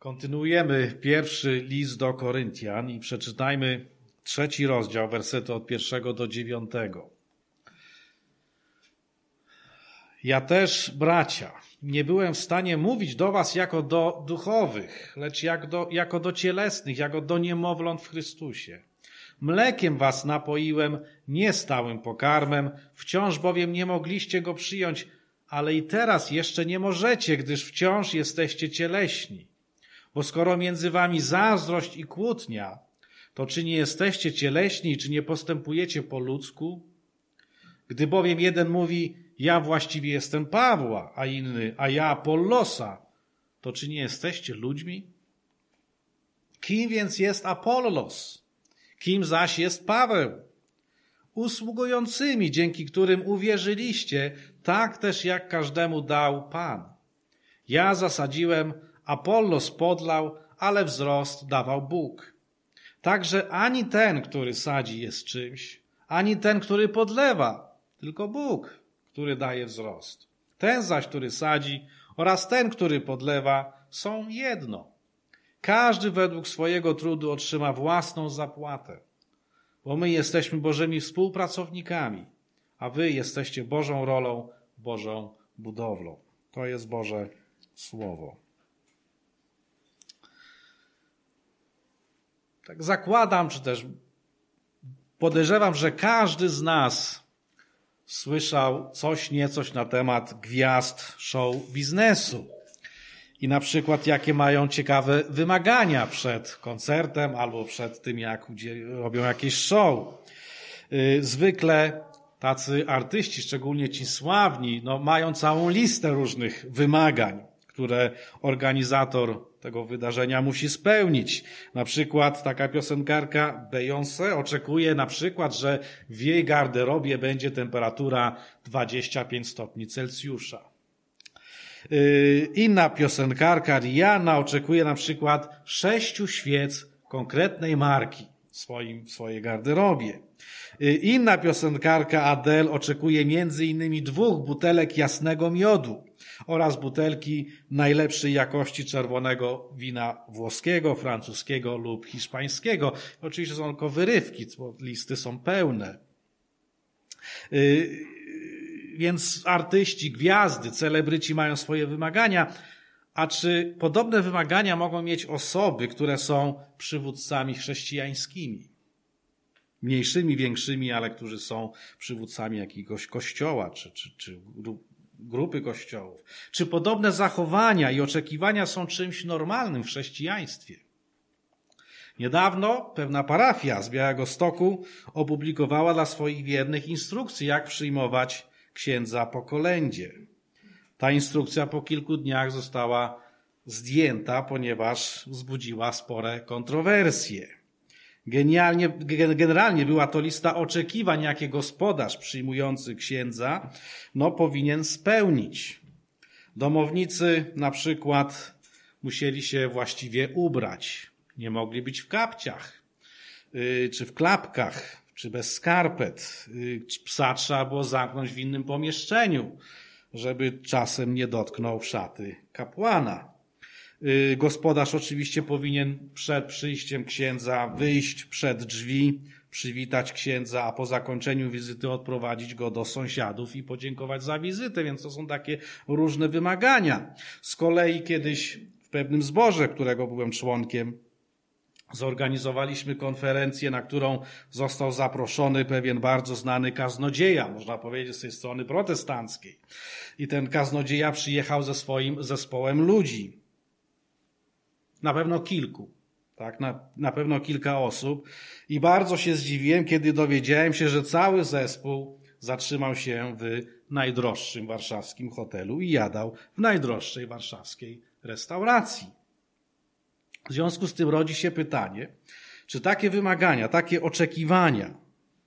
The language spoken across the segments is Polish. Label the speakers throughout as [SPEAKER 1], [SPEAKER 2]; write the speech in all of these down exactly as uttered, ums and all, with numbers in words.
[SPEAKER 1] Kontynuujemy pierwszy list do Koryntian i przeczytajmy trzeci rozdział, wersety od pierwszego do dziewiątego. Ja też, bracia, nie byłem w stanie mówić do was jako do duchowych, lecz jak do, jako do cielesnych, jako do niemowląt w Chrystusie. Mlekiem was napoiłem, nie stałym pokarmem, wciąż bowiem nie mogliście go przyjąć, ale i teraz jeszcze nie możecie, gdyż wciąż jesteście cieleśni. Bo skoro między wami zazdrość i kłótnia, to czy nie jesteście cieleśni, czy nie postępujecie po ludzku? Gdy bowiem jeden mówi, ja właściwie jestem Pawła, a inny, a ja Apollosa, to czy nie jesteście ludźmi? Kim więc jest Apollos? Kim zaś jest Paweł? Usługującymi, dzięki którym uwierzyliście, tak też jak każdemu dał Pan. Ja zasadziłem, Apollos podlał, ale wzrost dawał Bóg. Także ani ten, który sadzi, jest czymś, ani ten, który podlewa, tylko Bóg, który daje wzrost. Ten zaś, który sadzi, oraz ten, który podlewa, są jedno. Każdy według swojego trudu otrzyma własną zapłatę, bo my jesteśmy Bożymi współpracownikami, a wy jesteście Bożą rolą, Bożą budowlą. To jest Boże Słowo. Tak zakładam, czy też podejrzewam, że każdy z nas słyszał coś niecoś na temat gwiazd show biznesu. I na przykład jakie mają ciekawe wymagania przed koncertem albo przed tym, jak robią jakieś show. Zwykle tacy artyści, szczególnie ci sławni, no, mają całą listę różnych wymagań, które organizator tego wydarzenia musi spełnić. Na przykład taka piosenkarka Beyoncé oczekuje na przykład, że w jej garderobie będzie temperatura dwadzieścia pięć stopni Celsjusza. Inna piosenkarka Rihanna oczekuje na przykład sześciu świec konkretnej marki w, swoim, w swojej garderobie. Inna piosenkarka Adele oczekuje między innymi dwóch butelek jasnego miodu oraz butelki najlepszej jakości czerwonego wina włoskiego, francuskiego lub hiszpańskiego. Oczywiście są tylko wyrywki, bo listy są pełne. Więc artyści, gwiazdy, celebryci mają swoje wymagania, a czy podobne wymagania mogą mieć osoby, które są przywódcami chrześcijańskimi? Mniejszymi, większymi, ale którzy są przywódcami jakiegoś kościoła czy, czy, czy grupy kościołów. Czy podobne zachowania i oczekiwania są czymś normalnym w chrześcijaństwie? Niedawno pewna parafia z Białegostoku opublikowała dla swoich wiernych instrukcje, jak przyjmować księdza po kolędzie. Ta instrukcja po kilku dniach została zdjęta, ponieważ wzbudziła spore kontrowersje. Genialnie, generalnie była to lista oczekiwań, jakie gospodarz przyjmujący księdza no, powinien spełnić. Domownicy na przykład musieli się właściwie ubrać. Nie mogli być w kapciach, yy, czy w klapkach, czy bez skarpet. Yy, psa trzeba było zamknąć w innym pomieszczeniu, żeby czasem nie dotknął szaty kapłana. Gospodarz oczywiście powinien przed przyjściem księdza wyjść przed drzwi, przywitać księdza, a po zakończeniu wizyty odprowadzić go do sąsiadów i podziękować za wizytę, więc to są takie różne wymagania. Z kolei kiedyś w pewnym zborze, którego byłem członkiem, zorganizowaliśmy konferencję, na którą został zaproszony pewien bardzo znany kaznodzieja, można powiedzieć z tej strony protestanckiej. I ten kaznodzieja przyjechał ze swoim zespołem ludzi. Na pewno kilku, tak, na, na pewno kilka osób i bardzo się zdziwiłem, kiedy dowiedziałem się, że cały zespół zatrzymał się w najdroższym warszawskim hotelu i jadał w najdroższej warszawskiej restauracji. W związku z tym rodzi się pytanie, czy takie wymagania, takie oczekiwania,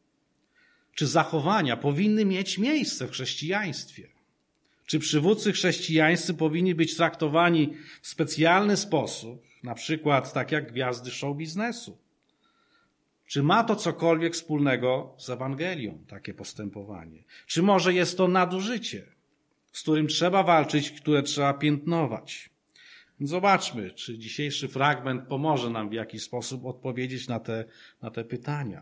[SPEAKER 1] czy zachowania powinny mieć miejsce w chrześcijaństwie? Czy przywódcy chrześcijańscy powinni być traktowani w specjalny sposób, na przykład tak jak gwiazdy show biznesu? Czy ma to cokolwiek wspólnego z Ewangelią, takie postępowanie? Czy może jest to nadużycie, z którym trzeba walczyć, które trzeba piętnować? Zobaczmy, czy dzisiejszy fragment pomoże nam w jakiś sposób odpowiedzieć na te, na te pytania.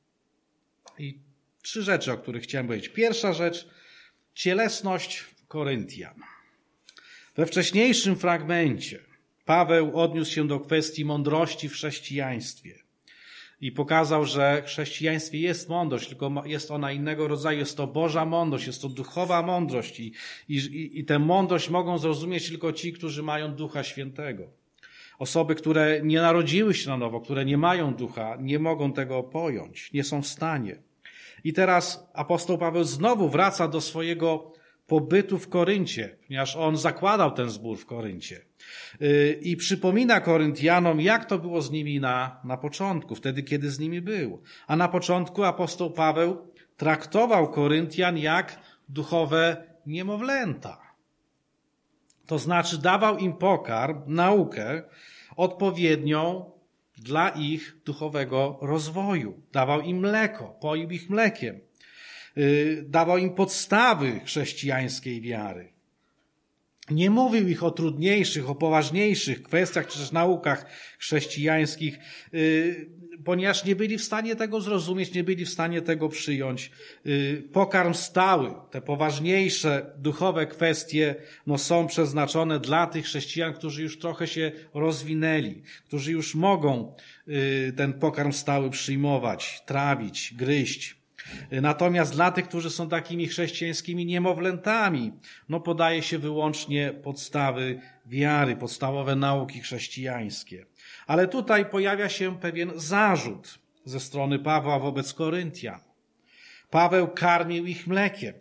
[SPEAKER 1] I trzy rzeczy, o których chciałem powiedzieć. Pierwsza rzecz, cielesność Koryntian. We wcześniejszym fragmencie Paweł odniósł się do kwestii mądrości w chrześcijaństwie i pokazał, że w chrześcijaństwie jest mądrość, tylko jest ona innego rodzaju. Jest to Boża mądrość, jest to duchowa mądrość i, i, i tę mądrość mogą zrozumieć tylko ci, którzy mają Ducha Świętego. Osoby, które nie narodziły się na nowo, które nie mają Ducha, nie mogą tego pojąć, nie są w stanie. I teraz apostoł Paweł znowu wraca do swojego pobytu w Koryncie, ponieważ on zakładał ten zbór w Koryncie. I przypomina Koryntianom, jak to było z nimi na, na początku, wtedy, kiedy z nimi był. A na początku apostoł Paweł traktował Koryntian jak duchowe niemowlęta. To znaczy dawał im pokarm, naukę odpowiednią dla ich duchowego rozwoju. Dawał im mleko, poił ich mlekiem. Dawał im podstawy chrześcijańskiej wiary. Nie mówił ich o trudniejszych, o poważniejszych kwestiach czy też naukach chrześcijańskich, ponieważ nie byli w stanie tego zrozumieć, nie byli w stanie tego przyjąć. Pokarm stały, te poważniejsze duchowe kwestie no, są przeznaczone dla tych chrześcijan, którzy już trochę się rozwinęli, którzy już mogą ten pokarm stały przyjmować, trawić, gryźć. Natomiast dla tych, którzy są takimi chrześcijańskimi niemowlętami, no podaje się wyłącznie podstawy wiary, podstawowe nauki chrześcijańskie. Ale tutaj pojawia się pewien zarzut ze strony Pawła wobec Koryntian. Paweł karmił ich mlekiem.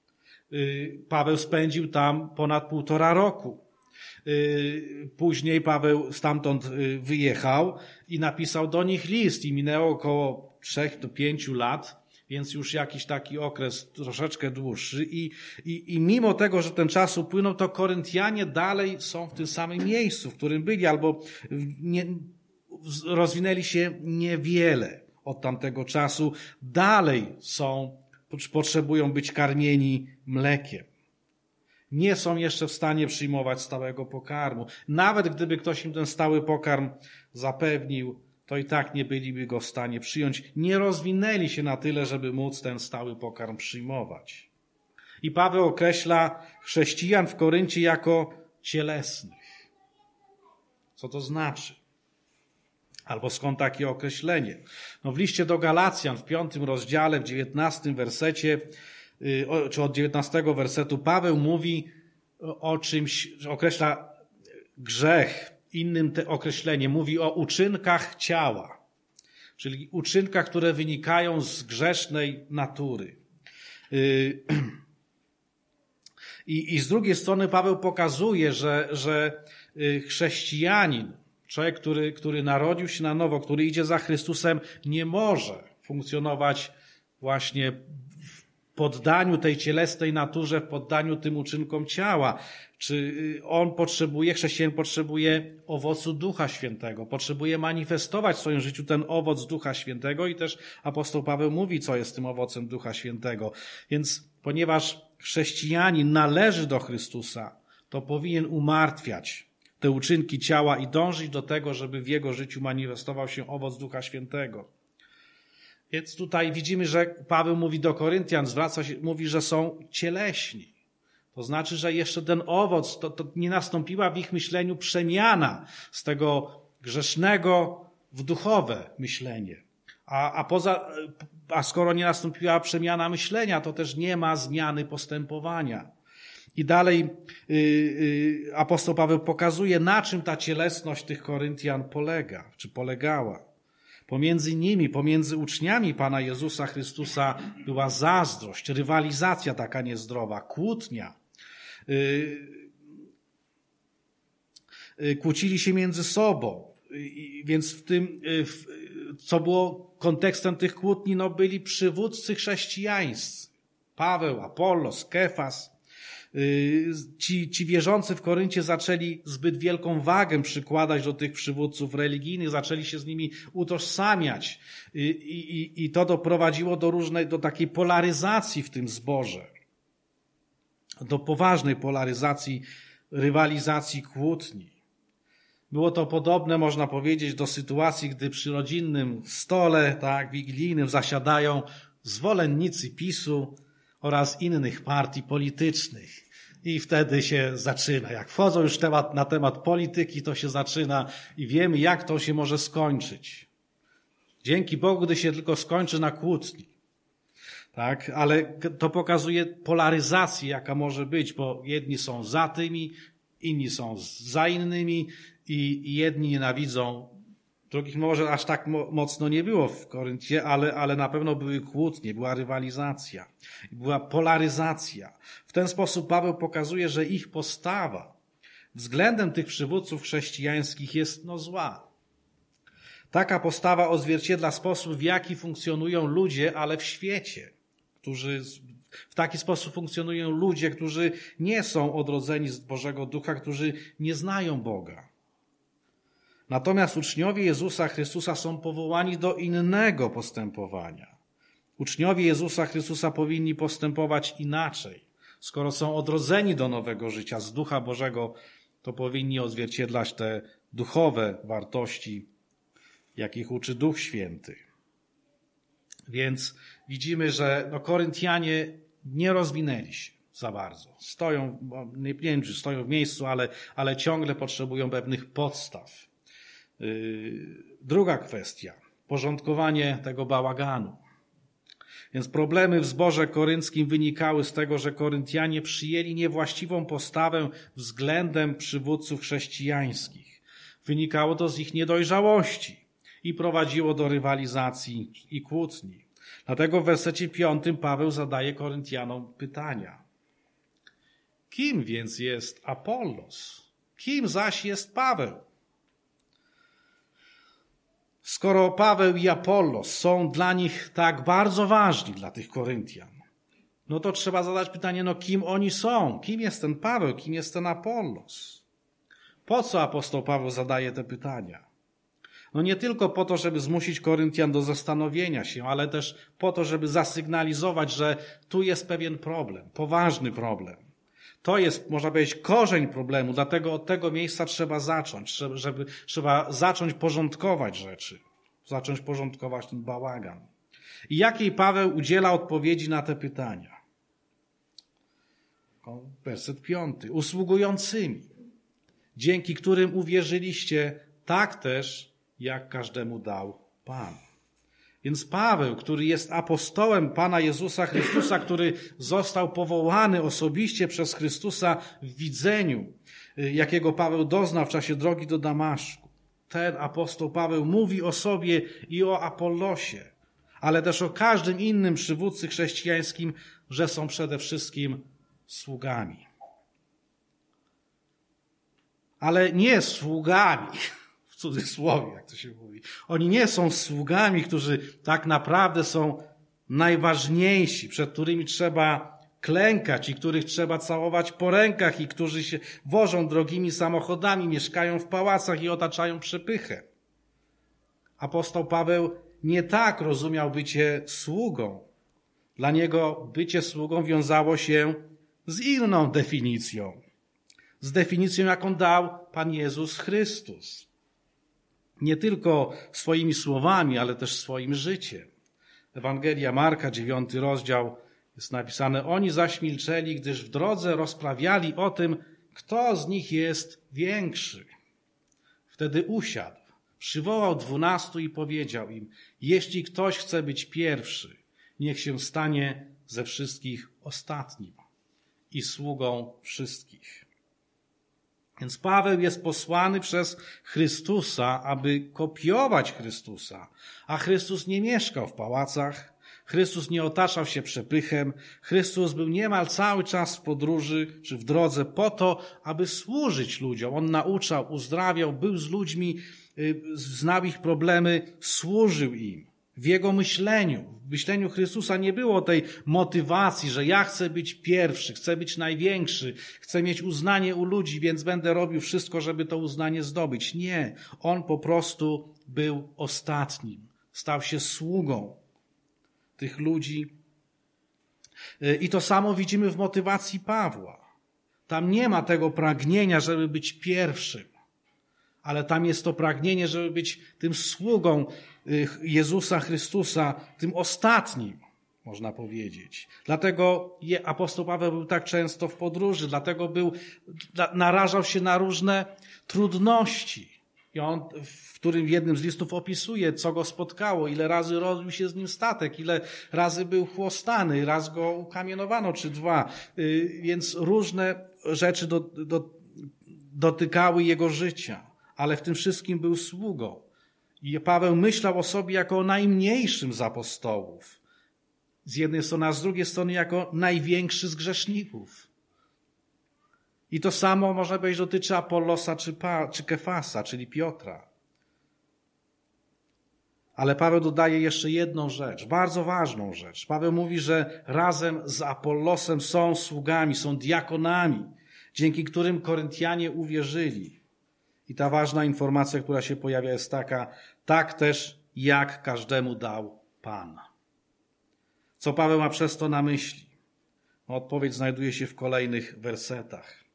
[SPEAKER 1] Paweł spędził tam ponad półtora roku. Później Paweł stamtąd wyjechał i napisał do nich list i minęło około trzech do pięciu lat, więc już jakiś taki okres troszeczkę dłuższy i, i, i mimo tego, że ten czas upłynął, to Koryntianie dalej są w tym samym miejscu, w którym byli, albo nie, rozwinęli się niewiele od tamtego czasu. Dalej są, potrzebują być karmieni mlekiem. Nie są jeszcze w stanie przyjmować stałego pokarmu. Nawet gdyby ktoś im ten stały pokarm zapewnił, to i tak nie byliby go w stanie przyjąć. Nie rozwinęli się na tyle, żeby móc ten stały pokarm przyjmować. I Paweł określa chrześcijan w Koryncie jako cielesnych. Co to znaczy? Albo skąd takie określenie? No w liście do Galacjan w piątym rozdziale, w dziewiętnastym wersecie, czy od dziewiętnastego wersetu Paweł mówi o czymś, że określa grzech. Innym te określenie mówi o uczynkach ciała, czyli uczynkach, które wynikają z grzesznej natury. I, i z drugiej strony Paweł pokazuje, że, że chrześcijanin, człowiek, który, który narodził się na nowo, który idzie za Chrystusem, nie może funkcjonować właśnie w poddaniu tej cielesnej naturze, w poddaniu tym uczynkom ciała. Czy on potrzebuje, chrześcijanin potrzebuje owocu Ducha Świętego, potrzebuje manifestować w swoim życiu ten owoc Ducha Świętego i też apostoł Paweł mówi, co jest tym owocem Ducha Świętego. Więc ponieważ chrześcijanin należy do Chrystusa, to powinien umartwiać te uczynki ciała i dążyć do tego, żeby w jego życiu manifestował się owoc Ducha Świętego. Więc tutaj widzimy, że Paweł mówi do Koryntian, zwraca się, mówi, że są cieleśni. To znaczy, że jeszcze ten owoc, to, to nie nastąpiła w ich myśleniu przemiana z tego grzesznego w duchowe myślenie. A, a, poza, a skoro nie nastąpiła przemiana myślenia, to też nie ma zmiany postępowania. I dalej yy, yy, apostoł Paweł pokazuje, na czym ta cielesność tych Koryntian polega, czy polegała. Pomiędzy nimi, pomiędzy uczniami Pana Jezusa Chrystusa była zazdrość, rywalizacja taka niezdrowa, kłótnia. Kłócili się między sobą, więc w tym, co było kontekstem tych kłótni, no byli przywódcy chrześcijańscy. Paweł, Apollos, Kefas. Ci, ci wierzący w Koryncie zaczęli zbyt wielką wagę przykładać do tych przywódców religijnych, zaczęli się z nimi utożsamiać i, i, i to doprowadziło do różnej, do takiej polaryzacji w tym zborze, do poważnej polaryzacji, rywalizacji, kłótni. Było to podobne, można powiedzieć, do sytuacji, gdy przy rodzinnym stole, tak, wigilijnym zasiadają zwolennicy PiSu oraz innych partii politycznych. I wtedy się zaczyna. Jak wchodzą już temat, na temat polityki, to się zaczyna i wiemy, jak to się może skończyć. Dzięki Bogu, gdy się tylko skończy na kłótni. Tak, ale to pokazuje polaryzację, jaka może być, bo jedni są za tymi, inni są za innymi i jedni nienawidzą. Drugich może aż tak mocno nie było w Koryncie, ale, ale na pewno były kłótnie, była rywalizacja, była polaryzacja. W ten sposób Paweł pokazuje, że ich postawa względem tych przywódców chrześcijańskich jest no zła. Taka postawa odzwierciedla sposób, w jaki funkcjonują ludzie, ale w świecie, którzy w taki sposób funkcjonują ludzie, którzy nie są odrodzeni z Bożego Ducha, którzy nie znają Boga. Natomiast uczniowie Jezusa Chrystusa są powołani do innego postępowania. Uczniowie Jezusa Chrystusa powinni postępować inaczej. Skoro są odrodzeni do nowego życia z Ducha Bożego, to powinni odzwierciedlać te duchowe wartości, jakich uczy Duch Święty. Więc widzimy, że no, Koryntianie nie rozwinęli się za bardzo. Stoją, nie wiem, czy stoją w miejscu, ale, ale ciągle potrzebują pewnych podstaw. Yy, druga kwestia. Porządkowanie tego bałaganu. Więc problemy w zborze korynckim wynikały z tego, że Koryntianie przyjęli niewłaściwą postawę względem przywódców chrześcijańskich. Wynikało to z ich niedojrzałości i prowadziło do rywalizacji i kłótni. Dlatego w wersecie piątym Paweł zadaje Koryntianom pytania. Kim więc jest Apollos? Kim zaś jest Paweł? Skoro Paweł i Apollos są dla nich tak bardzo ważni, dla tych Koryntian, no to trzeba zadać pytanie, no kim oni są? Kim jest ten Paweł? Kim jest ten Apollos? Po co apostoł Paweł zadaje te pytania? No nie tylko po to, żeby zmusić Koryntian do zastanowienia się, ale też po to, żeby zasygnalizować, że tu jest pewien problem, poważny problem. To jest, można powiedzieć, korzeń problemu, dlatego od tego miejsca trzeba zacząć, żeby, trzeba zacząć porządkować rzeczy, zacząć porządkować ten bałagan. I jakiej Paweł udziela odpowiedzi na te pytania? Werset piąty. Usługującymi, dzięki którym uwierzyliście, tak też, jak każdemu dał Pan. Więc Paweł, który jest apostołem Pana Jezusa Chrystusa, który został powołany osobiście przez Chrystusa w widzeniu, jakiego Paweł doznał w czasie drogi do Damaszku. Ten apostoł Paweł mówi o sobie i o Apollosie, ale też o każdym innym przywódcy chrześcijańskim, że są przede wszystkim sługami. Ale nie sługami, w cudzysłowie, jak to się mówi. Oni nie są sługami, którzy tak naprawdę są najważniejsi, przed którymi trzeba klękać i których trzeba całować po rękach i którzy się wożą drogimi samochodami, mieszkają w pałacach i otaczają przepychę. Apostoł Paweł nie tak rozumiał bycie sługą. Dla niego bycie sługą wiązało się z inną definicją. Z definicją, jaką dał Pan Jezus Chrystus. Nie tylko swoimi słowami, ale też swoim życiem. Ewangelia Marka, dziewiąty rozdział, jest napisane: oni zaś milczeli, gdyż w drodze rozprawiali o tym, kto z nich jest większy. Wtedy usiadł, przywołał dwunastu i powiedział im: jeśli ktoś chce być pierwszy, niech się stanie ze wszystkich ostatnim i sługą wszystkich. Więc Paweł jest posłany przez Chrystusa, aby kopiować Chrystusa, a Chrystus nie mieszkał w pałacach, Chrystus nie otaczał się przepychem, Chrystus był niemal cały czas w podróży czy w drodze po to, aby służyć ludziom. On nauczał, uzdrawiał, był z ludźmi, znał ich problemy, służył im. W jego myśleniu, w myśleniu Chrystusa nie było tej motywacji, że ja chcę być pierwszy, chcę być największy, chcę mieć uznanie u ludzi, więc będę robił wszystko, żeby to uznanie zdobyć. Nie, on po prostu był ostatnim. Stał się sługą tych ludzi. I to samo widzimy w motywacji Pawła. Tam nie ma tego pragnienia, żeby być pierwszym, ale tam jest to pragnienie, żeby być tym sługą Jezusa Chrystusa, tym ostatnim, można powiedzieć. Dlatego apostoł Paweł był tak często w podróży, dlatego był, narażał się na różne trudności. I on, w którym w jednym z listów opisuje, co go spotkało, ile razy rozbił się z nim statek, ile razy był chłostany, raz go ukamienowano, czy dwa. Więc różne rzeczy do, do, dotykały jego życia, ale w tym wszystkim był sługą. I Paweł myślał o sobie jako o najmniejszym z apostołów. Z jednej strony, a z drugiej strony jako największy z grzeszników. I to samo, można powiedzieć, dotyczy Apollosa czy, pa, czy Kefasa, czyli Piotra. Ale Paweł dodaje jeszcze jedną rzecz, bardzo ważną rzecz. Paweł mówi, że razem z Apollosem są sługami, są diakonami, dzięki którym Koryntianie uwierzyli. I ta ważna informacja, która się pojawia, jest taka, tak też jak każdemu dał Pan. Co Paweł ma przez to na myśli? Odpowiedź znajduje się w kolejnych wersetach.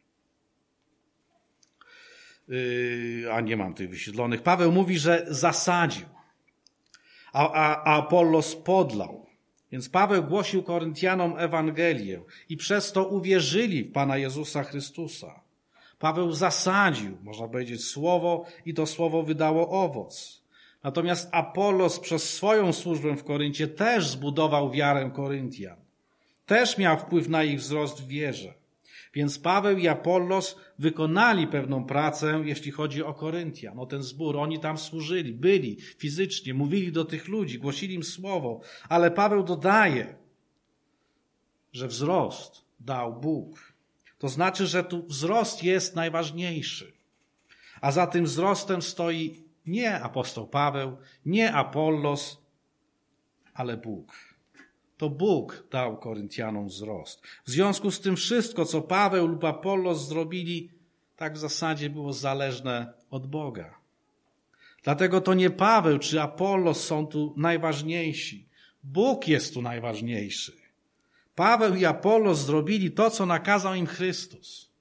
[SPEAKER 1] Yy, a nie mam tych wyświetlonych. Paweł mówi, że zasadził, a, a, a Apollos podlał. Więc Paweł głosił Koryntianom Ewangelię i przez to uwierzyli w Pana Jezusa Chrystusa. Paweł zasadził, można powiedzieć, słowo i to słowo wydało owoc. Natomiast Apollos przez swoją służbę w Koryncie też zbudował wiarę Koryntian. Też miał wpływ na ich wzrost w wierze. Więc Paweł i Apollos wykonali pewną pracę, jeśli chodzi o Koryntian, o ten zbór. Oni tam służyli, byli fizycznie, mówili do tych ludzi, głosili im słowo. Ale Paweł dodaje, że wzrost dał Bóg. To znaczy, że tu wzrost jest najważniejszy. A za tym wzrostem stoi nie apostoł Paweł, nie Apollos, ale Bóg. To Bóg dał Koryntianom wzrost. W związku z tym wszystko, co Paweł lub Apollos zrobili, tak w zasadzie było zależne od Boga. Dlatego to nie Paweł czy Apollos są tu najważniejsi. Bóg jest tu najważniejszy. Paweł i Apollos zrobili to, co nakazał im Chrystus.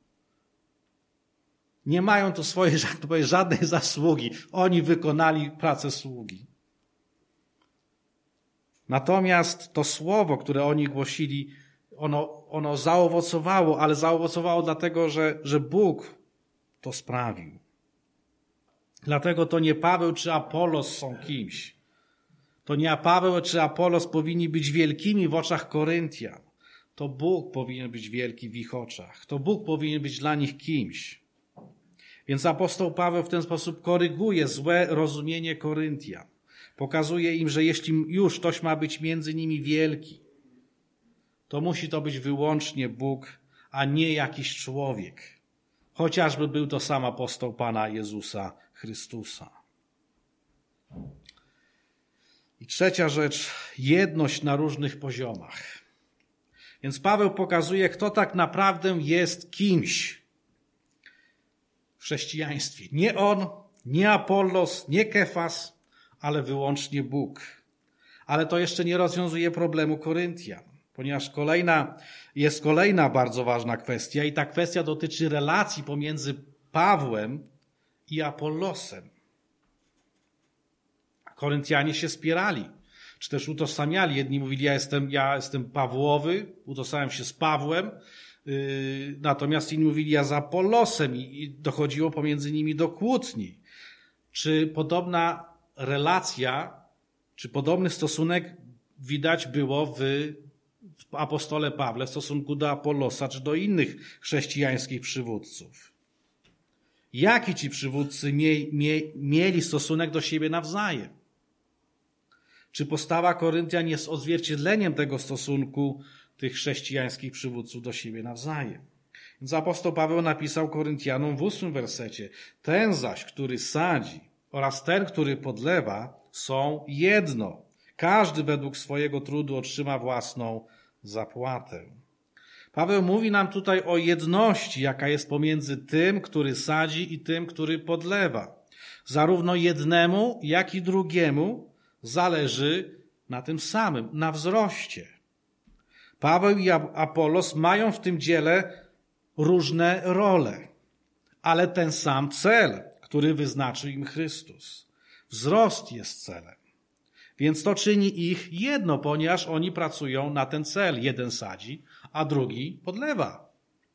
[SPEAKER 1] Nie mają tu swojej żadnej zasługi. Oni wykonali pracę sługi. Natomiast to słowo, które oni głosili, ono, ono zaowocowało, ale zaowocowało dlatego, że, że Bóg to sprawił. Dlatego to nie Paweł czy Apollos są kimś. To nie Paweł czy Apollos powinni być wielkimi w oczach Koryntian. To Bóg powinien być wielki w ich oczach. To Bóg powinien być dla nich kimś. Więc apostoł Paweł w ten sposób koryguje złe rozumienie Koryntian. Pokazuje im, że jeśli już ktoś ma być między nimi wielki, to musi to być wyłącznie Bóg, a nie jakiś człowiek. Chociażby był to sam apostoł Pana Jezusa Chrystusa. I trzecia rzecz, jedność na różnych poziomach. Więc Paweł pokazuje, kto tak naprawdę jest kimś w chrześcijaństwie. Nie on, nie Apollos, nie Kefas, ale wyłącznie Bóg. Ale to jeszcze nie rozwiązuje problemu Koryntian, ponieważ kolejna, jest kolejna bardzo ważna kwestia i ta kwestia dotyczy relacji pomiędzy Pawłem i Apollosem. Koryntianie się spierali, czy też utożsamiali. Jedni mówili, ja jestem, ja jestem Pawłowy, utożsamiam się z Pawłem, yy, natomiast inni mówili, ja z Apollosem i, i dochodziło pomiędzy nimi do kłótni. Czy podobna relacja, czy podobny stosunek widać było w, w apostole Pawle w stosunku do Apollosa, czy do innych chrześcijańskich przywódców? Jaki ci przywódcy mie, mie, mieli stosunek do siebie nawzajem? Czy postawa Koryntian jest odzwierciedleniem tego stosunku tych chrześcijańskich przywódców do siebie nawzajem? Więc apostoł Paweł napisał Koryntianom w ósmym wersecie: ten zaś, który sadzi oraz ten, który podlewa, są jedno. Każdy według swojego trudu otrzyma własną zapłatę. Paweł mówi nam tutaj o jedności, jaka jest pomiędzy tym, który sadzi i tym, który podlewa. Zarówno jednemu, jak i drugiemu zależy na tym samym, na wzroście. Paweł i Apollos mają w tym dziele różne role, ale ten sam cel, który wyznaczył im Chrystus. Wzrost jest celem. Więc to czyni ich jedno, ponieważ oni pracują na ten cel. Jeden sadzi, a drugi podlewa.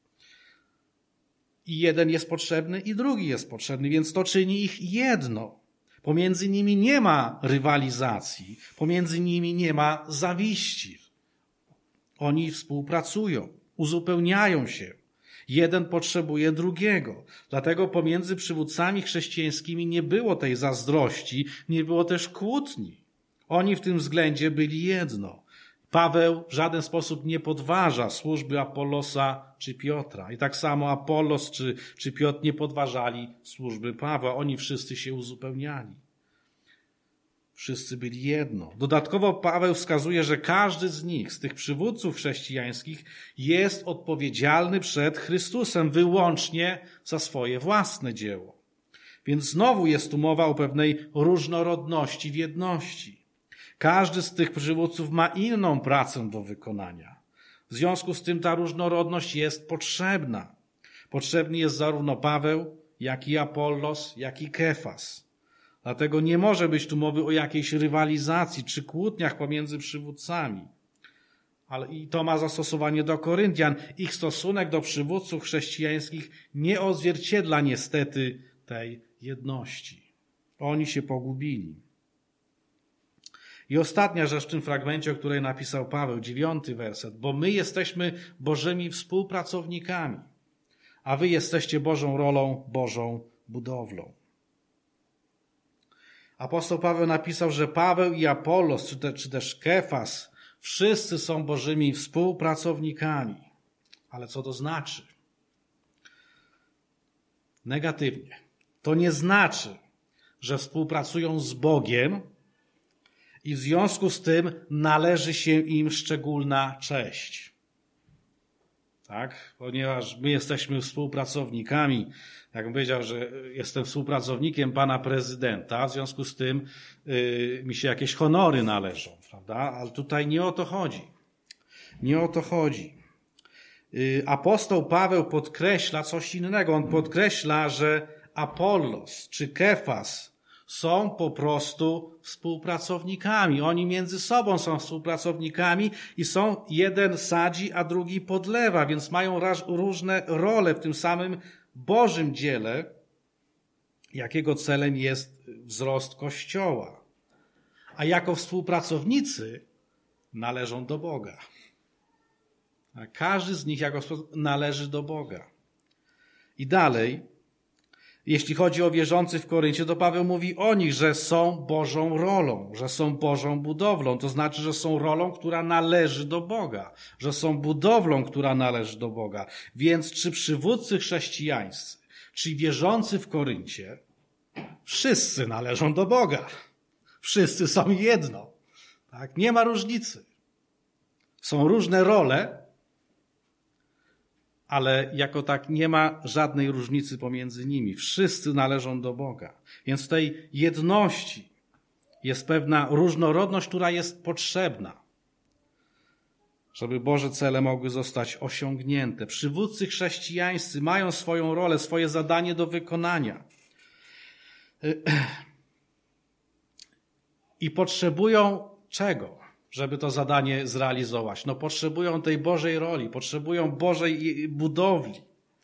[SPEAKER 1] I jeden jest potrzebny, i drugi jest potrzebny, więc to czyni ich jedno. Pomiędzy nimi nie ma rywalizacji, pomiędzy nimi nie ma zawiści. Oni współpracują, uzupełniają się. Jeden potrzebuje drugiego. Dlatego pomiędzy przywódcami chrześcijańskimi nie było tej zazdrości, nie było też kłótni. Oni w tym względzie byli jedno. Paweł w żaden sposób nie podważa służby Apollosa czy Piotra. I tak samo Apollos czy, czy Piotr nie podważali służby Pawła. Oni wszyscy się uzupełniali. Wszyscy byli jedno. Dodatkowo Paweł wskazuje, że każdy z nich, z tych przywódców chrześcijańskich, jest odpowiedzialny przed Chrystusem wyłącznie za swoje własne dzieło. Więc znowu jest tu mowa o pewnej różnorodności w jedności. Każdy z tych przywódców ma inną pracę do wykonania. W związku z tym ta różnorodność jest potrzebna. Potrzebny jest zarówno Paweł, jak i Apollos, jak i Kefas. Dlatego nie może być tu mowy o jakiejś rywalizacji czy kłótniach pomiędzy przywódcami. Ale i to ma zastosowanie do Koryntian. Ich stosunek do przywódców chrześcijańskich nie odzwierciedla niestety tej jedności. Oni się pogubili. I ostatnia rzecz w tym fragmencie, o której napisał Paweł, dziewiąty werset. Bo my jesteśmy Bożymi współpracownikami, a wy jesteście Bożą rolą, Bożą budowlą. Apostoł Paweł napisał, że Paweł i Apollos, czy, te, czy też Kefas, wszyscy są Bożymi współpracownikami. Ale co to znaczy? Negatywnie. To nie znaczy, że współpracują z Bogiem i w związku z tym należy się im szczególna cześć. Tak? Ponieważ my jesteśmy współpracownikami, jak bym powiedział, że jestem współpracownikiem pana prezydenta, w związku z tym yy, mi się jakieś honory należą, prawda? Ale tutaj nie o to chodzi. Nie o to chodzi. Yy, apostoł Paweł podkreśla coś innego. On podkreśla, że Apollos czy Kefas są po prostu współpracownikami. Oni między sobą są współpracownikami i są, jeden sadzi, a drugi podlewa, więc mają różne role w tym samym Bożym dziele, jakiego celem jest wzrost Kościoła. A jako współpracownicy należą do Boga. A każdy z nich jako należy do Boga. I dalej, jeśli chodzi o wierzących w Koryncie, to Paweł mówi o nich, że są Bożą rolą, że są Bożą budowlą. To znaczy, że są rolą, która należy do Boga, że są budowlą, która należy do Boga. Więc czy przywódcy chrześcijańscy, czy wierzący w Koryncie, wszyscy należą do Boga. Wszyscy są jedno. Tak? Nie ma różnicy. Są różne role, ale jako tak nie ma żadnej różnicy pomiędzy nimi. Wszyscy należą do Boga. Więc w tej jedności jest pewna różnorodność, która jest potrzebna, żeby Boże cele mogły zostać osiągnięte. Przywódcy chrześcijańscy mają swoją rolę, swoje zadanie do wykonania. I potrzebują czego? Żeby to zadanie zrealizować. No potrzebują tej Bożej roli, potrzebują Bożej budowli.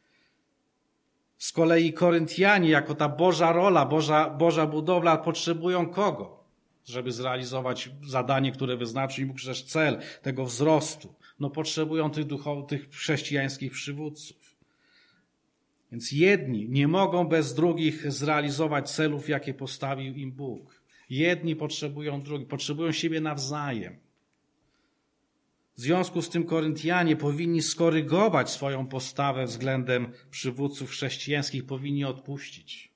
[SPEAKER 1] Z kolei Koryntianie, jako ta Boża rola, Boża, Boża budowla, potrzebują kogo? Żeby zrealizować zadanie, które wyznaczył im też cel tego wzrostu. No potrzebują tych duchowych, tych chrześcijańskich przywódców. Więc jedni nie mogą bez drugich zrealizować celów, jakie postawił im Bóg. Jedni potrzebują drugich, potrzebują siebie nawzajem. W związku z tym Koryntianie powinni skorygować swoją postawę względem przywódców chrześcijańskich, powinni odpuścić.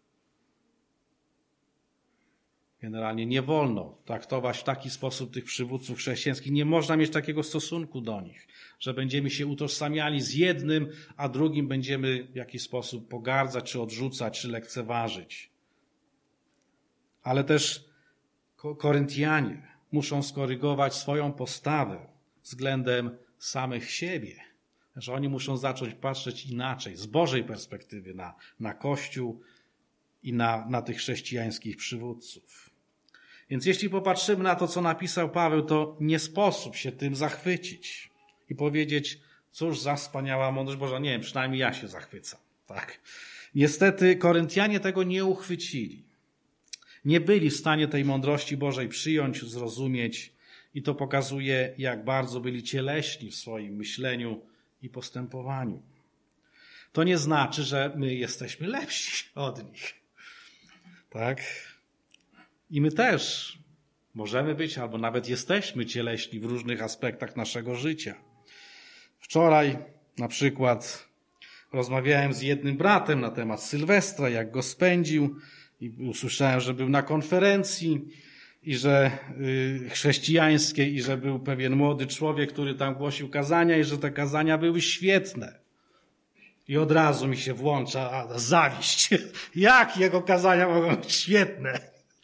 [SPEAKER 1] Generalnie nie wolno traktować w taki sposób tych przywódców chrześcijańskich. Nie można mieć takiego stosunku do nich, że będziemy się utożsamiali z jednym, a drugim będziemy w jakiś sposób pogardzać, czy odrzucać, czy lekceważyć. Ale też Koryntianie muszą skorygować swoją postawę względem samych siebie. Że oni muszą zacząć patrzeć inaczej, z Bożej perspektywy na, na Kościół i na, na tych chrześcijańskich przywódców. Więc jeśli popatrzymy na to, co napisał Paweł, to nie sposób się tym zachwycić i powiedzieć, cóż za wspaniała mądrość Boża. Nie wiem, przynajmniej ja się zachwycam. Tak. Niestety Koryntianie tego nie uchwycili. Nie byli w stanie tej mądrości Bożej przyjąć, zrozumieć i to pokazuje, jak bardzo byli cieleśni w swoim myśleniu i postępowaniu. To nie znaczy, że my jesteśmy lepsi od nich. Tak? I my też możemy być, albo nawet jesteśmy cieleśni w różnych aspektach naszego życia. Wczoraj na przykład rozmawiałem z jednym bratem na temat Sylwestra, jak go spędził i usłyszałem, że był na konferencji i że y, chrześcijańskiej i że był pewien młody człowiek, który tam głosił kazania i że te kazania były świetne. I od razu mi się włącza a, zawiść. Jak jego kazania mogą być świetne?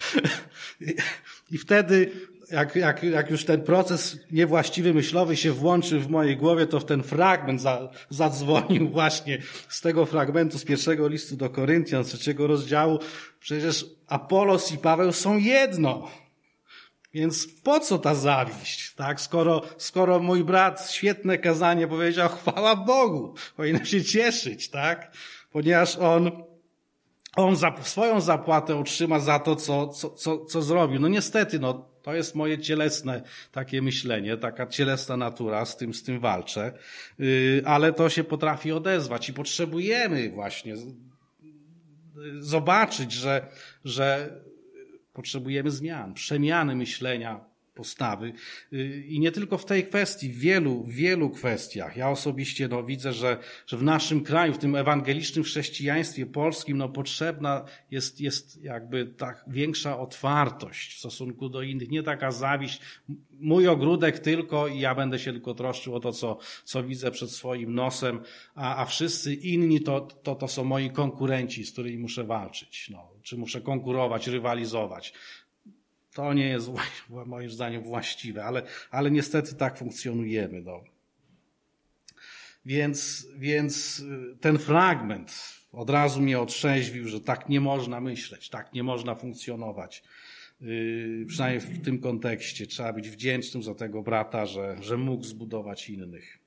[SPEAKER 1] I wtedy, jak, jak, jak już ten proces niewłaściwy myślowy się włączył w mojej głowie, to w ten fragment za, zadzwonił właśnie z tego fragmentu z pierwszego listu do Koryntian, z trzeciego rozdziału. Przecież Apolos i Paweł są jedno. Więc po co ta zawiść, tak? Skoro, skoro mój brat świetne kazanie powiedział, chwała Bogu, powinien się cieszyć, tak? Ponieważ on, on za, swoją zapłatę otrzyma za to, co, co, co, co zrobił. No niestety, no, to jest moje cielesne takie myślenie, taka cielesna natura, z tym, z tym walczę, yy, ale to się potrafi odezwać i potrzebujemy właśnie zobaczyć, że, że potrzebujemy zmian, przemiany myślenia, postawy i nie tylko w tej kwestii, w wielu, wielu kwestiach. Ja osobiście no, widzę, że, że w naszym kraju, w tym ewangelicznym chrześcijaństwie polskim no, potrzebna jest, jest jakby tak większa otwartość w stosunku do innych, nie taka zawiść, mój ogródek tylko i ja będę się tylko troszczył o to, co, co widzę przed swoim nosem, a, a wszyscy inni to, to, to są moi konkurenci, z którymi muszę walczyć, no, czy muszę konkurować, rywalizować. To nie jest moim zdaniem właściwe, ale, ale niestety tak funkcjonujemy. No. Więc, więc ten fragment od razu mnie otrzeźwił, że tak nie można myśleć, tak nie można funkcjonować. Yy, przynajmniej w tym kontekście trzeba być wdzięcznym za tego brata, że, że mógł zbudować innych.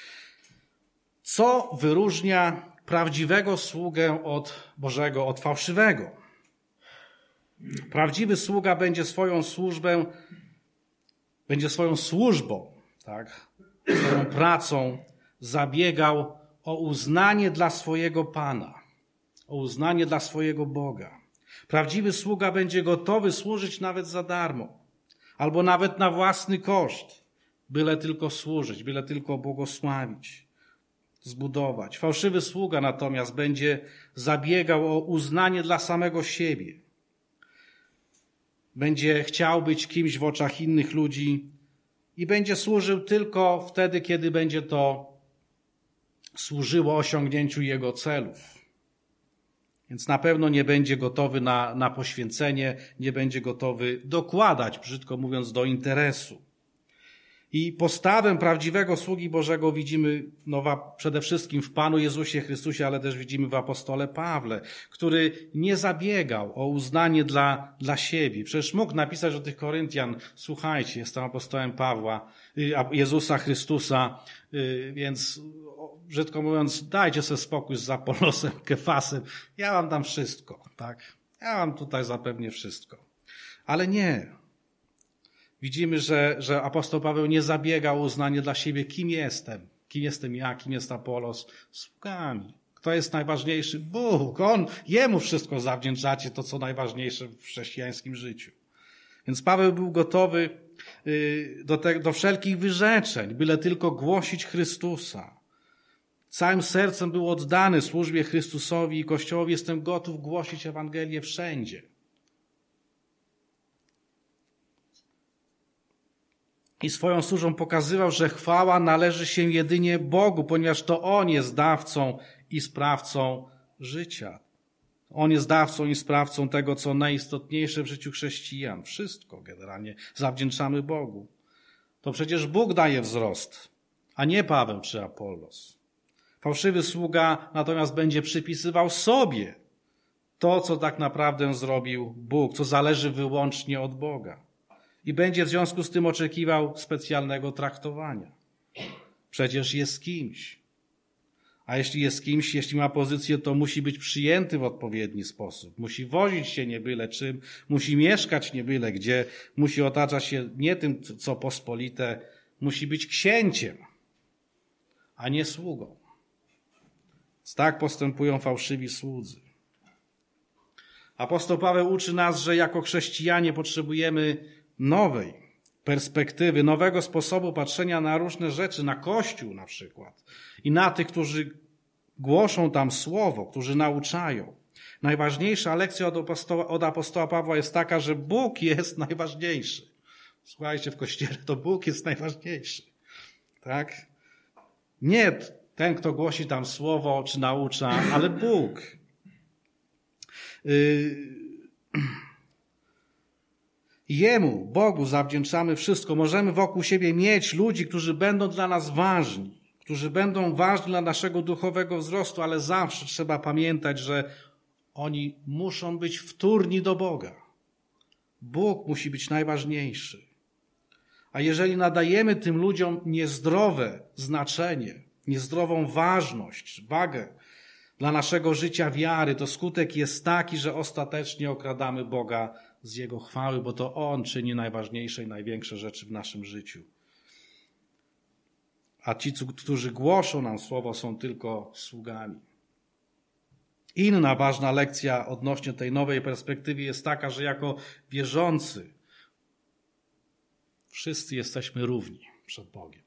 [SPEAKER 1] Co wyróżnia prawdziwego sługę od Bożego, od fałszywego? Prawdziwy sługa będzie swoją służbę, będzie swoją służbą, tak, swoją pracą zabiegał o uznanie dla swojego Pana, o uznanie dla swojego Boga. Prawdziwy sługa będzie gotowy służyć nawet za darmo, albo nawet na własny koszt, byle tylko służyć, byle tylko błogosławić, zbudować. Fałszywy sługa natomiast będzie zabiegał o uznanie dla samego siebie. Będzie chciał być kimś w oczach innych ludzi i będzie służył tylko wtedy, kiedy będzie to służyło osiągnięciu jego celów. Więc na pewno nie będzie gotowy na, na poświęcenie, nie będzie gotowy dokładać, brzydko mówiąc, do interesu. I postawę prawdziwego sługi Bożego widzimy no, przede wszystkim w Panu Jezusie Chrystusie, ale też widzimy w apostole Pawle, który nie zabiegał o uznanie dla, dla siebie. Przecież mógł napisać do tych Koryntian, słuchajcie, jestem apostołem Pawła, Jezusa Chrystusa, więc brzydko mówiąc, dajcie sobie spokój z Apolosem, Kefasem, ja wam dam wszystko, tak? Ja wam tutaj zapewnię wszystko. Ale nie. Widzimy, że, że apostoł Paweł nie zabiegał o uznanie dla siebie, kim jestem, kim jestem ja, kim jest Apolos, sługami. Kto jest najważniejszy? Bóg. On, Jemu wszystko zawdzięczacie, to co najważniejsze w chrześcijańskim życiu. Więc Paweł był gotowy do, te, do wszelkich wyrzeczeń, byle tylko głosić Chrystusa. Całym sercem był oddany służbie Chrystusowi i Kościołowi. Jestem gotów głosić Ewangelię wszędzie. I swoją służbą pokazywał, że chwała należy się jedynie Bogu, ponieważ to On jest dawcą i sprawcą życia. On jest dawcą i sprawcą tego, co najistotniejsze w życiu chrześcijan. Wszystko generalnie zawdzięczamy Bogu. To przecież Bóg daje wzrost, a nie Paweł czy Apollos. Fałszywy sługa natomiast będzie przypisywał sobie to, co tak naprawdę zrobił Bóg, co zależy wyłącznie od Boga. I będzie w związku z tym oczekiwał specjalnego traktowania. Przecież jest kimś. A jeśli jest kimś, jeśli ma pozycję, to musi być przyjęty w odpowiedni sposób. Musi wozić się nie byle czym, musi mieszkać nie byle gdzie, musi otaczać się nie tym, co pospolite, musi być księciem, a nie sługą. Tak postępują fałszywi słudzy. Apostoł Paweł uczy nas, że jako chrześcijanie potrzebujemy nowej perspektywy, nowego sposobu patrzenia na różne rzeczy, na Kościół na przykład i na tych, którzy głoszą tam słowo, którzy nauczają. Najważniejsza lekcja od apostoła, od apostoła Pawła jest taka, że Bóg jest najważniejszy. Słuchajcie, w Kościele to Bóg jest najważniejszy. Tak? Nie ten, kto głosi tam słowo czy naucza, ale Bóg. Jemu, Bogu zawdzięczamy wszystko. Możemy wokół siebie mieć ludzi, którzy będą dla nas ważni, którzy będą ważni dla naszego duchowego wzrostu, ale zawsze trzeba pamiętać, że oni muszą być wtórni do Boga. Bóg musi być najważniejszy. A jeżeli nadajemy tym ludziom niezdrowe znaczenie, niezdrową ważność, wagę dla naszego życia wiary, to skutek jest taki, że ostatecznie okradamy Boga z Jego chwały, bo to On czyni najważniejsze i największe rzeczy w naszym życiu. A ci, którzy głoszą nam słowo, są tylko sługami. Inna ważna lekcja odnośnie tej nowej perspektywy jest taka, że jako wierzący wszyscy jesteśmy równi przed Bogiem.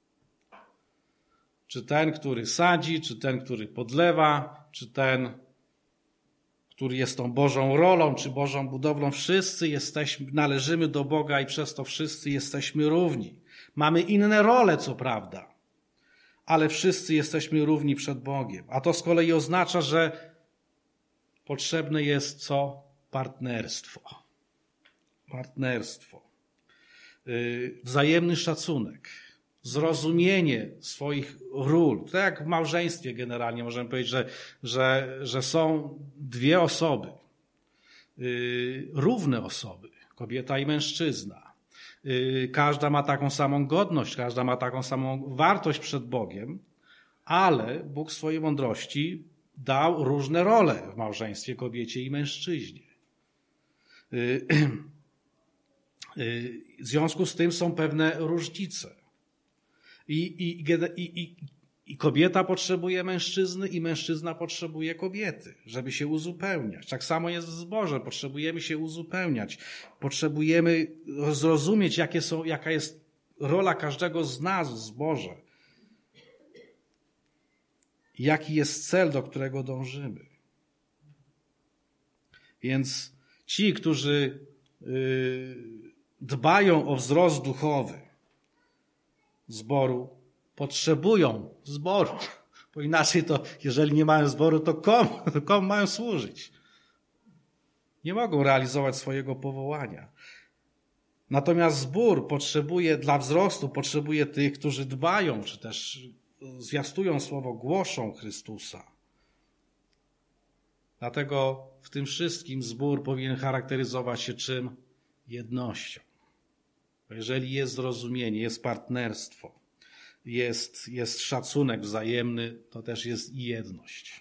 [SPEAKER 1] Czy ten, który sadzi, czy ten, który podlewa, czy ten, który jest tą Bożą rolą, czy Bożą budowlą, wszyscy jesteśmy, należymy do Boga i przez to wszyscy jesteśmy równi. Mamy inne role, co prawda, ale wszyscy jesteśmy równi przed Bogiem. A to z kolei oznacza, że potrzebne jest co? Partnerstwo. Partnerstwo. Yy, wzajemny szacunek. Zrozumienie swoich ról. To jak w małżeństwie generalnie możemy powiedzieć, że, że, że są dwie osoby, yy, równe osoby, kobieta i mężczyzna. Yy, każda ma taką samą godność, każda ma taką samą wartość przed Bogiem, ale Bóg w swojej mądrości dał różne role w małżeństwie kobiecie i mężczyźnie. Yy, yy, w związku z tym są pewne różnice. I, i, i, i, I kobieta potrzebuje mężczyzny i mężczyzna potrzebuje kobiety, żeby się uzupełniać. Tak samo jest w zborze. Potrzebujemy się uzupełniać. Potrzebujemy zrozumieć, jakie są, jaka jest rola każdego z nas w zborze. Jaki jest cel, do którego dążymy. Więc ci, którzy yy, dbają o wzrost duchowy zboru, potrzebują zboru. Bo inaczej to, jeżeli nie mają zboru, to komu, komu mają służyć? Nie mogą realizować swojego powołania. Natomiast zbór potrzebuje, dla wzrostu potrzebuje tych, którzy dbają, czy też zwiastują słowo, głoszą Chrystusa. Dlatego w tym wszystkim zbór powinien charakteryzować się czym? Jednością. Bo jeżeli jest zrozumienie, jest partnerstwo, jest, jest szacunek wzajemny, to też jest i jedność.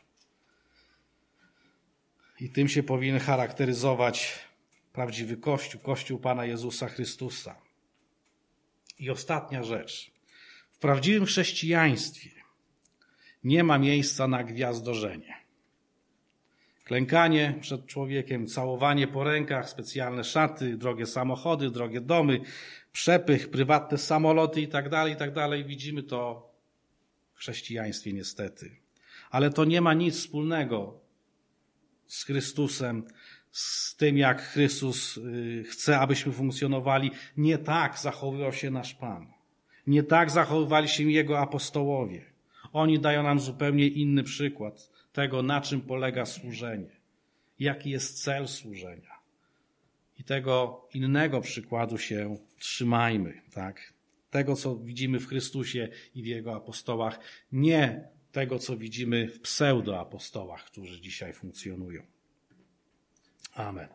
[SPEAKER 1] I tym się powinien charakteryzować prawdziwy Kościół, Kościół Pana Jezusa Chrystusa. I ostatnia rzecz. W prawdziwym chrześcijaństwie nie ma miejsca na gwiazdorzenie. Klękanie przed człowiekiem, całowanie po rękach, specjalne szaty, drogie samochody, drogie domy, przepych, prywatne samoloty i tak dalej, i tak dalej. Widzimy to w chrześcijaństwie niestety. Ale to nie ma nic wspólnego z Chrystusem, z tym jak Chrystus chce, abyśmy funkcjonowali. Nie tak zachowywał się nasz Pan. Nie tak zachowywali się Jego apostołowie. Oni dają nam zupełnie inny przykład tego, na czym polega służenie. Jaki jest cel służenia. I tego innego przykładu się trzymajmy. Tak? Tego, co widzimy w Chrystusie i w Jego apostołach. Nie tego, co widzimy w pseudoapostołach, którzy dzisiaj funkcjonują. Amen.